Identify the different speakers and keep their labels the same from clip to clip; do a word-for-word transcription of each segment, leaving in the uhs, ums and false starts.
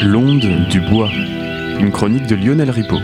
Speaker 1: L'onde du bois, une chronique de Lionel Ripaud.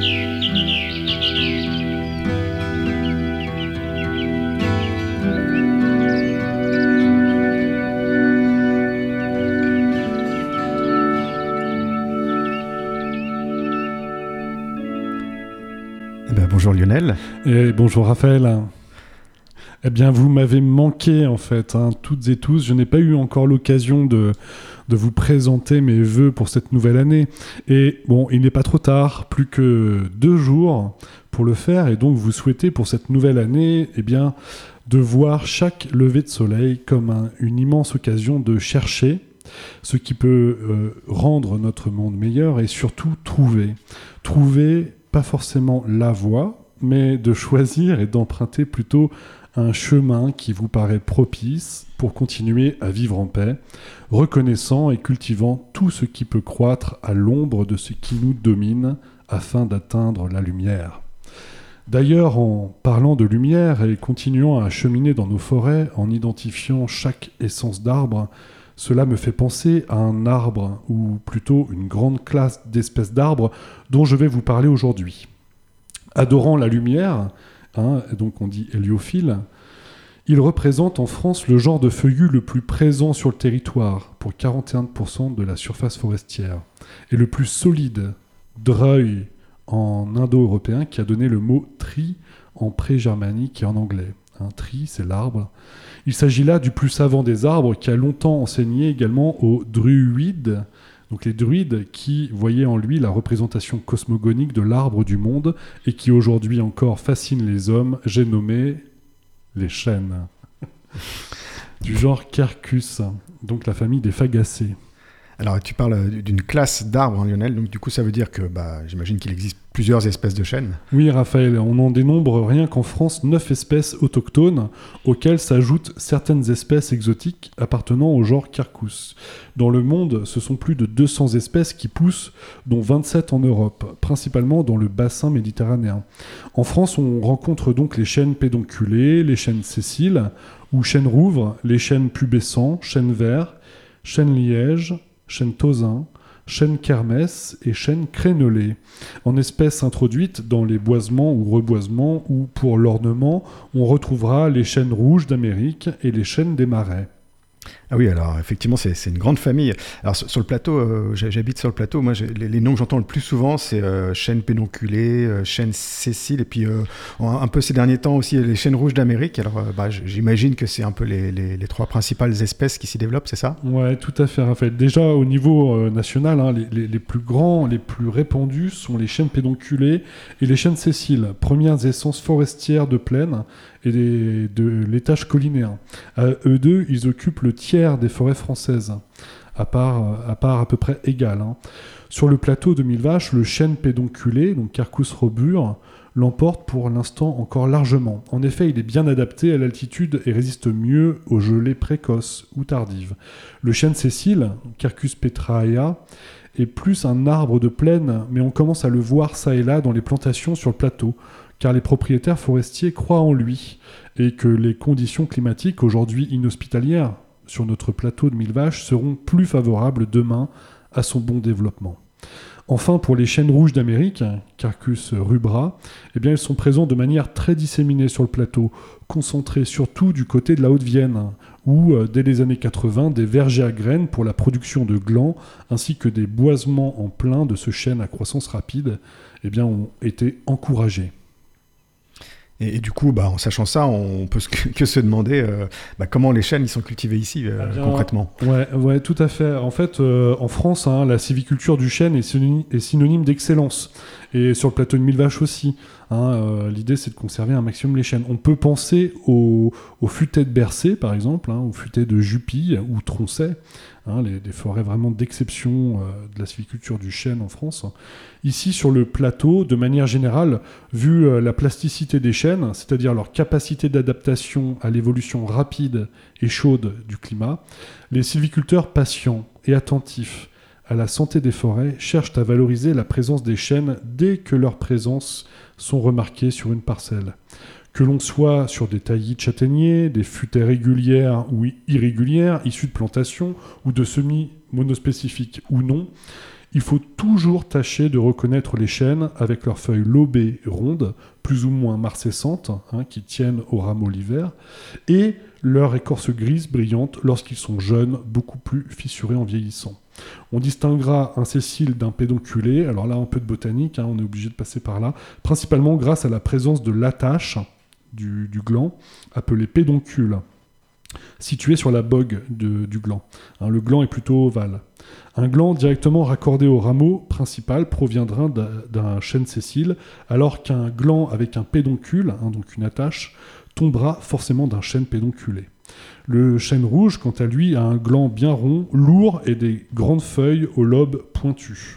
Speaker 2: Eh ben, bonjour Lionel.
Speaker 3: Et bonjour Raphaël. Eh bien, vous m'avez manqué en fait, hein, toutes et tous. Je n'ai pas eu encore l'occasion de, de vous présenter mes vœux pour cette nouvelle année. Et bon, il n'est pas trop tard, plus que deux jours pour le faire. Et donc, vous souhaitez pour cette nouvelle année, eh bien, de voir chaque lever de soleil comme un, une immense occasion de chercher ce qui peut euh, rendre notre monde meilleur et surtout trouver. Trouver, pas forcément la voie, mais de choisir et d'emprunter plutôt un chemin qui vous paraît propice pour continuer à vivre en paix, reconnaissant et cultivant tout ce qui peut croître à l'ombre de ce qui nous domine afin d'atteindre la lumière. D'ailleurs, en parlant de lumière et continuant à cheminer dans nos forêts en identifiant chaque essence d'arbre, cela me fait penser à un arbre, ou plutôt une grande classe d'espèces d'arbres dont je vais vous parler aujourd'hui. Adorant la lumière, Hein, donc on dit héliophile, il représente en France le genre de feuillu le plus présent sur le territoire, pour quarante et un pour cent de la surface forestière, et le plus solide, dreuil en indo-européen, qui a donné le mot tri en pré-germanique et en anglais. Un tri, c'est l'arbre. Il s'agit là du plus savant des arbres, qui a longtemps enseigné également aux druides, donc les druides qui voyaient en lui la représentation cosmogonique de l'arbre du monde et qui aujourd'hui encore fascine les hommes, j'ai nommé les chênes. Du genre Quercus, donc la famille des fagacées.
Speaker 2: Alors tu parles d'une classe d'arbres, hein, Lionel, donc du coup ça veut dire que bah, j'imagine qu'il existe plusieurs espèces de chênes.
Speaker 3: Oui Raphaël, on en dénombre rien qu'en France neuf espèces autochtones auxquelles s'ajoutent certaines espèces exotiques appartenant au genre Quercus. Dans le monde, ce sont plus de deux cents espèces qui poussent, dont vingt-sept en Europe, principalement dans le bassin méditerranéen. En France, on rencontre donc les chênes pédonculés, les chênes sessiles ou chênes rouvres, les chênes pubescents, chênes verts, chênes lièges, chêne tausin, chêne kermès et chêne crénelé. En espèces introduites dans les boisements ou reboisements ou pour l'ornement, on retrouvera les chênes rouges d'Amérique et les chênes des marais.
Speaker 2: Ah oui, alors effectivement, c'est, c'est une grande famille. Alors sur, sur le plateau, euh, j'habite sur le plateau, moi les, les noms que j'entends le plus souvent, c'est euh, chêne pédonculé, euh, chêne sessile, et puis euh, un peu ces derniers temps aussi les chênes rouges d'Amérique. Alors euh, bah, j'imagine que c'est un peu les, les, les trois principales espèces qui s'y développent, c'est ça ?
Speaker 3: Ouais, tout à fait, Raphaël. Déjà au niveau euh, national, hein, les, les, les plus grands, les plus répandus sont les chênes pédonculés et les chênes sessiles, premières essences forestières de plaine et des, de l'étage collinéen. Euh, eux deux, ils occupent le tiers des forêts françaises, à part à, part à peu près égale. Hein. Sur le plateau de Millevaches, le chêne pédonculé, donc Quercus robur, l'emporte pour l'instant encore largement. En effet, il est bien adapté à l'altitude et résiste mieux aux gelées précoces ou tardives. Le chêne sessile, Quercus petraea, est plus un arbre de plaine, mais on commence à le voir ça et là dans les plantations sur le plateau, car les propriétaires forestiers croient en lui, et que les conditions climatiques, aujourd'hui inhospitalières, sur notre plateau de Millevaches, seront plus favorables demain à son bon développement. Enfin, pour les chênes rouges d'Amérique, Quercus rubra, eh bien, ils sont présents de manière très disséminée sur le plateau, concentrés surtout du côté de la Haute-Vienne, où, euh, dès les années quatre-vingts, des vergers à graines pour la production de glands, ainsi que des boisements en plein de ce chêne à croissance rapide, eh bien, ont été encouragés.
Speaker 2: Et, et du coup, bah, en sachant ça, on peut que, que se demander euh, bah, comment les chênes ils sont cultivés ici, euh,
Speaker 3: eh bien,
Speaker 2: concrètement.
Speaker 3: Ouais, ouais, tout à fait. En fait, euh, en France, hein, la sylviculture du chêne est synonyme, est synonyme d'excellence. Et sur le plateau de Millevaches aussi. Hein, euh, l'idée, c'est de conserver un maximum les chênes. On peut penser aux, aux futaies de Bercé, par exemple, hein, aux futaies de Jupille ou Troncet, hein, les, des forêts vraiment d'exception euh, de la sylviculture du chêne en France. Ici, sur le plateau, de manière générale, vu euh, la plasticité des chênes, c'est-à-dire leur capacité d'adaptation à l'évolution rapide et chaude du climat, les sylviculteurs patients et attentifs à la santé des forêts cherchent à valoriser la présence des chênes dès que leurs présences sont remarquées sur une parcelle. Que l'on soit sur des taillis de châtaigniers, des futaies régulières ou irrégulières, issues de plantations ou de semis monospécifiques ou non, Il faut toujours tâcher de reconnaître les chênes avec leurs feuilles lobées rondes, plus ou moins marcescentes, hein, qui tiennent au rameau l'hiver, et leur écorce grise brillante lorsqu'ils sont jeunes, beaucoup plus fissurés en vieillissant. On distinguera un sessile d'un pédonculé, alors là un peu de botanique, hein, on est obligé de passer par là, principalement grâce à la présence de l'attache du, du gland, appelé pédoncule, situé sur la bogue de, du gland. Hein, le gland est plutôt ovale. Un gland directement raccordé au rameau principal proviendra d'un, d'un chêne sessile, alors qu'un gland avec un pédoncule, hein, donc une attache, tombera forcément d'un chêne pédonculé. Le chêne rouge, quant à lui, a un gland bien rond, lourd et des grandes feuilles aux lobes pointus.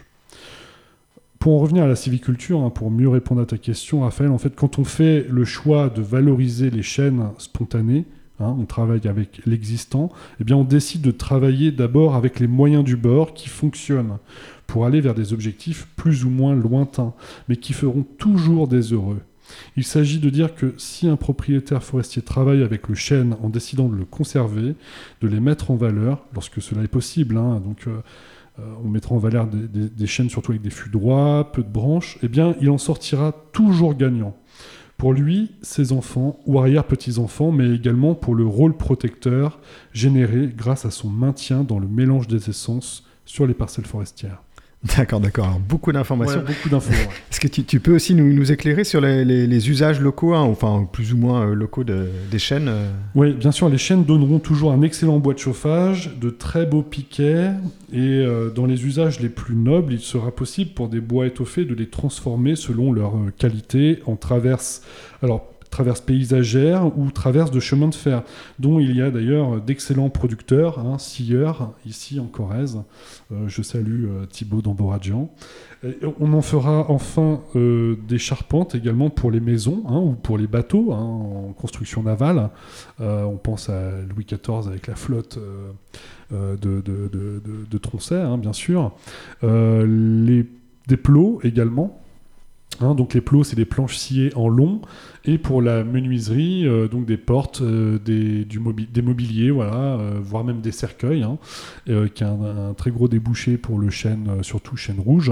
Speaker 3: Pour en revenir à la sylviculture, hein, pour mieux répondre à ta question, Raphaël, en fait, quand on fait le choix de valoriser les chênes spontanés, hein, on travaille avec l'existant, eh bien on décide de travailler d'abord avec les moyens du bord qui fonctionnent pour aller vers des objectifs plus ou moins lointains, mais qui feront toujours des heureux. Il s'agit de dire que si un propriétaire forestier travaille avec le chêne en décidant de le conserver, de les mettre en valeur, lorsque cela est possible, hein, donc euh, euh, on mettra en valeur des, des, des chênes surtout avec des fûts droits, peu de branches, eh bien il en sortira toujours gagnant. Pour lui, ses enfants ou arrière-petits-enfants, mais également pour le rôle protecteur généré grâce à son maintien dans le mélange des essences sur les parcelles forestières.
Speaker 2: D'accord, d'accord. Alors, beaucoup d'informations.
Speaker 3: Ouais, beaucoup d'infos. Ouais.
Speaker 2: Est-ce que tu, tu peux aussi nous, nous éclairer sur les, les, les usages locaux, hein, enfin plus ou moins euh, locaux de, des chênes euh...
Speaker 3: Oui, bien sûr, les chênes donneront toujours un excellent bois de chauffage, de très beaux piquets, et euh, dans les usages les plus nobles, il sera possible pour des bois étoffés de les transformer selon leur euh, qualité en traverses. Alors, traverses paysagères ou traverses de chemin de fer, dont il y a d'ailleurs d'excellents producteurs, hein, scieurs, ici en Corrèze. Euh, je salue euh, Thibaut d'Amboradjian. Et on en fera enfin euh, des charpentes également pour les maisons, hein, ou pour les bateaux, hein, en construction navale. Euh, on pense à Louis quatorze avec la flotte euh, euh, de, de, de, de, de Tronchet, hein, bien sûr. Euh, les, des plots également. Hein, donc les plots, c'est des planches sciées en long, et pour la menuiserie, euh, donc des portes, euh, des, du mobi- des mobiliers, voilà, euh, voire même des cercueils, hein, euh, qui a un, un très gros débouché pour le chêne, euh, surtout chêne rouge.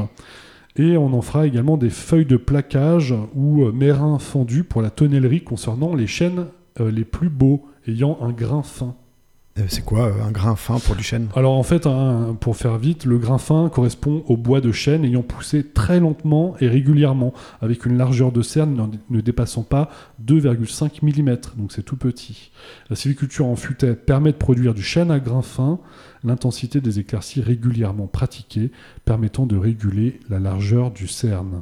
Speaker 3: Et on en fera également des feuilles de plaquage ou euh, mérins fendus pour la tonnellerie concernant les chênes euh, les plus beaux, ayant un grain fin.
Speaker 2: Euh, c'est quoi euh, un grain fin pour du chêne ?
Speaker 3: Alors en fait, hein, pour faire vite, le grain fin correspond au bois de chêne ayant poussé très lentement et régulièrement, avec une largeur de cerne ne dépassant pas deux virgule cinq millimètres, donc c'est tout petit. La sylviculture en futaie permet de produire du chêne à grain fin, l'intensité des éclaircies régulièrement pratiquée, permettant de réguler la largeur du cerne.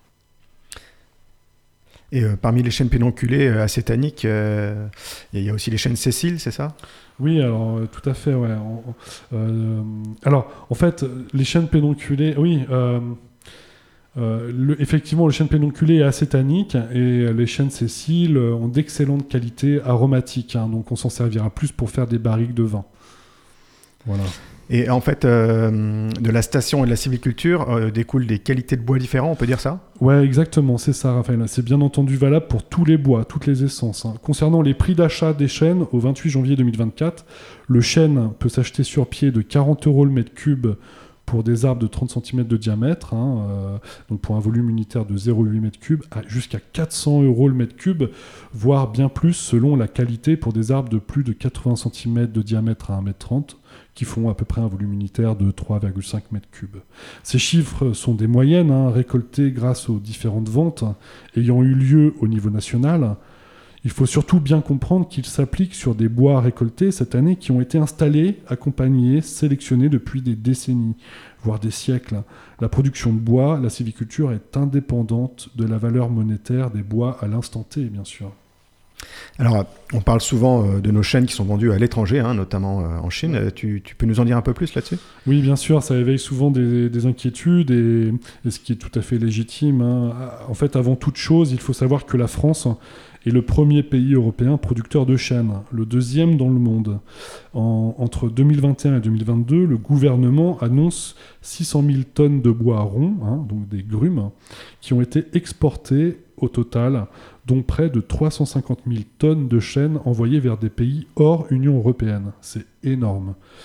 Speaker 2: Et euh, parmi les chênes pédonculés euh, acétaniques, il euh, y, y a aussi les chênes sessiles, c'est ça ?
Speaker 3: Oui, alors euh, tout à fait, ouais. On, euh, alors, en fait, les chênes pédonculés, oui, euh, euh, le, effectivement, le chêne pédonculé est acétanique et les chênes sessiles ont d'excellentes qualités aromatiques, hein, donc on s'en servira plus pour faire des barriques de vin. Voilà.
Speaker 2: Et en fait, euh, de la station et de la sylviculture euh, découlent des qualités de bois différents, on peut dire ça ?
Speaker 3: Ouais, exactement, c'est ça, Raphaël. C'est bien entendu valable pour tous les bois, toutes les essences. Hein. Concernant les prix d'achat des chênes, au vingt-huit janvier deux mille vingt-quatre, le chêne peut s'acheter sur pied de quarante euros le mètre cube pour des arbres de trente centimètres de diamètre, hein, euh, donc pour un volume unitaire de zéro virgule huit mètre cube, à jusqu'à quatre cents euros le mètre cube, voire bien plus selon la qualité pour des arbres de plus de quatre-vingts centimètres de diamètre à un mètre trente, qui font à peu près un volume unitaire de trois virgule cinq mètres cubes. Ces chiffres sont des moyennes, hein, récoltées grâce aux différentes ventes ayant eu lieu au niveau national. Il faut surtout bien comprendre qu'ils s'appliquent sur des bois récoltés cette année qui ont été installés, accompagnés, sélectionnés depuis des décennies, voire des siècles. La production de bois, la sylviculture est indépendante de la valeur monétaire des bois à l'instant T, bien sûr.
Speaker 2: Alors, on parle souvent euh, de nos chênes qui sont vendus à l'étranger, hein, notamment euh, en Chine. Euh, tu, tu peux nous en dire un peu plus là-dessus ?
Speaker 3: Oui, bien sûr, ça éveille souvent des, des inquiétudes, et, et ce qui est tout à fait légitime. Hein. En fait, avant toute chose, il faut savoir que la France est le premier pays européen producteur de chêne, le deuxième dans le monde. En, entre deux mille vingt et un et deux mille vingt-deux, le gouvernement annonce six cent mille tonnes de bois rond, hein, donc des grumes, qui ont été exportées au total, dont près de trois cent cinquante mille tonnes de chêne envoyées vers des pays hors Union européenne. C'est énorme.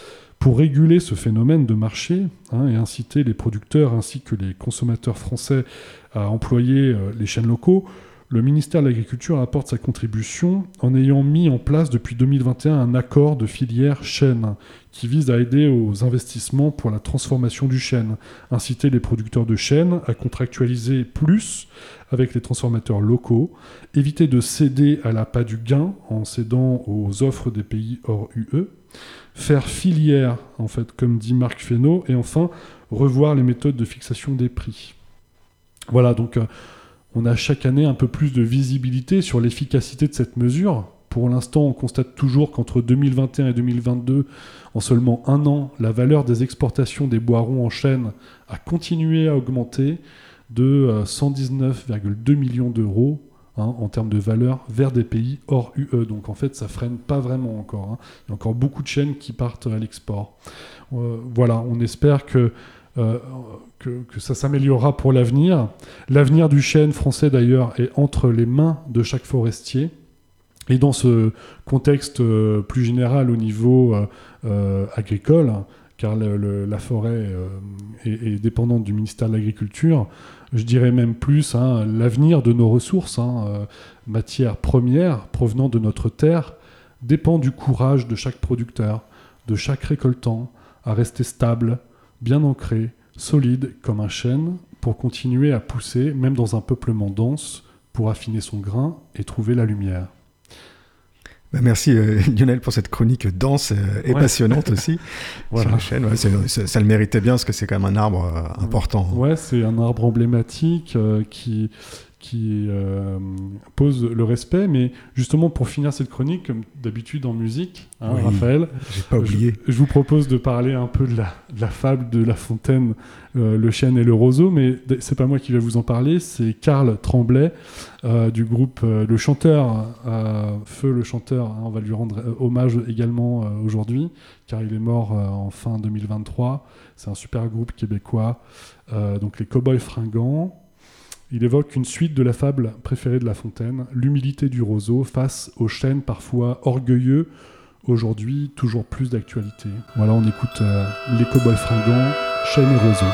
Speaker 3: Pour réguler ce phénomène de marché hein, et inciter les producteurs ainsi que les consommateurs français à employer euh, les chênes locaux, le ministère de l'Agriculture apporte sa contribution en ayant mis en place depuis deux mille vingt et un un accord de filière chêne qui vise à aider aux investissements pour la transformation du chêne, inciter les producteurs de chêne à contractualiser plus avec les transformateurs locaux, éviter de céder à l'appât du gain en cédant aux offres des pays hors U E, faire filière, en fait, comme dit Marc Fesneau, et enfin revoir les méthodes de fixation des prix. Voilà, donc euh, on a chaque année un peu plus de visibilité sur l'efficacité de cette mesure. Pour l'instant, on constate toujours qu'entre deux mille vingt et un et deux mille vingt-deux, en seulement un an, la valeur des exportations des bois-ronds en chêne a continué à augmenter de euh, cent dix-neuf virgule deux millions d'euros hein, en termes de valeur vers des pays hors U E. Donc en fait, ça freine pas vraiment encore. Hein. Il y a encore beaucoup de chênes qui partent à l'export. Euh, voilà, on espère que Euh, que, que ça s'améliorera pour l'avenir. L'avenir du chêne français, d'ailleurs, est entre les mains de chaque forestier. Et dans ce contexte euh, plus général au niveau euh, euh, agricole, car le, le, la forêt euh, est, est dépendante du ministère de l'Agriculture, je dirais même plus hein, l'avenir de nos ressources, hein, euh, matières premières provenant de notre terre, dépend du courage de chaque producteur, de chaque récoltant, à rester stable, bien ancré, solide comme un chêne, pour continuer à pousser, même dans un peuplement dense, pour affiner son grain et trouver la lumière.
Speaker 2: Bah merci euh, Lionel pour cette chronique dense euh, et ouais. passionnante aussi voilà. sur le chêne. Ouais, c'est, c'est, ça le méritait bien parce que c'est quand même un arbre euh, important.
Speaker 3: Ouais, c'est un arbre emblématique euh, qui... qui euh, pose le respect, mais justement pour finir cette chronique, comme d'habitude en musique, hein, oui, Raphaël,
Speaker 2: j'ai pas oublié.
Speaker 3: Je, je vous propose de parler un peu de la, de la fable de La Fontaine, euh, le chêne et le roseau, mais c'est pas moi qui vais vous en parler, c'est Karl Tremblay euh, du groupe euh, Le Chanteur, euh, Feu le Chanteur, hein, on va lui rendre euh, hommage également euh, aujourd'hui, car il est mort euh, en fin deux mille vingt-trois, c'est un super groupe québécois, euh, donc les Cowboys Fringants. Il évoque une suite de la fable préférée de La Fontaine, l'humilité du roseau face au chêne parfois orgueilleux, aujourd'hui toujours plus d'actualité. Voilà, on écoute euh, les Cowboys Fringants, chêne et roseau.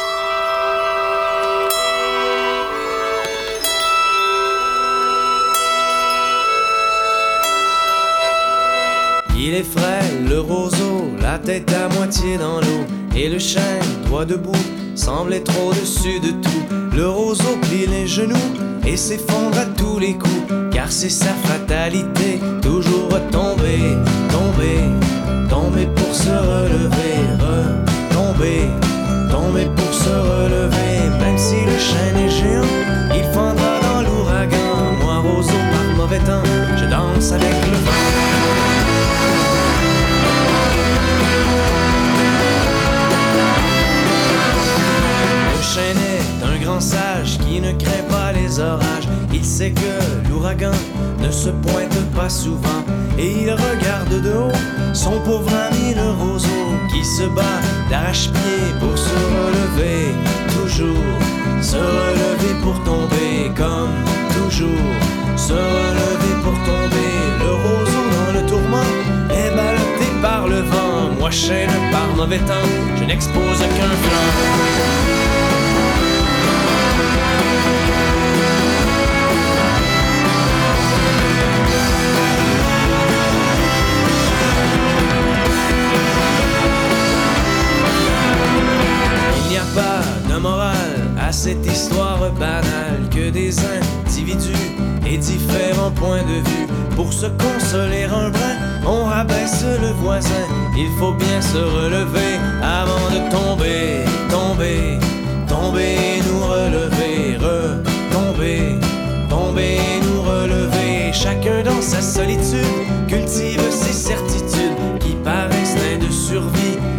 Speaker 4: Il est frais, le roseau, la tête à moitié dans l'eau, et le chêne, droit debout, semble être au-dessus de tout. Le roseau plie les genoux et s'effondre à tous les coups, car c'est sa fatalité, toujours tomber, tomber, tomber pour se relever, retomber, tomber pour se relever. Même si le chêne est géant, il fendra dans l'ouragan. Moi, roseau, par mauvais temps, je danse avec le vent. Le chêne est un grand sage qui ne craint pas les orages. Il sait que l'ouragan ne se pointe pas souvent, et il regarde de haut son pauvre ami le roseau qui se bat d'arrache-pied pour se relever, toujours se relever pour tomber, comme toujours se relever pour tomber. Le roseau dans le tourment est ballotté par le vent. Moi chêne par mauvais temps, je n'expose qu'un flanc. Il n'y a pas de morale à cette histoire banale, que des individus et différents points de vue. Pour se consoler un brin, on rabaisse le voisin. Il faut bien se relever avant de tomber, tomber, tomber et nous relever, retomber, tomber et nous relever. Chacun dans sa solitude cultive ses certitudes qui par instinct de survie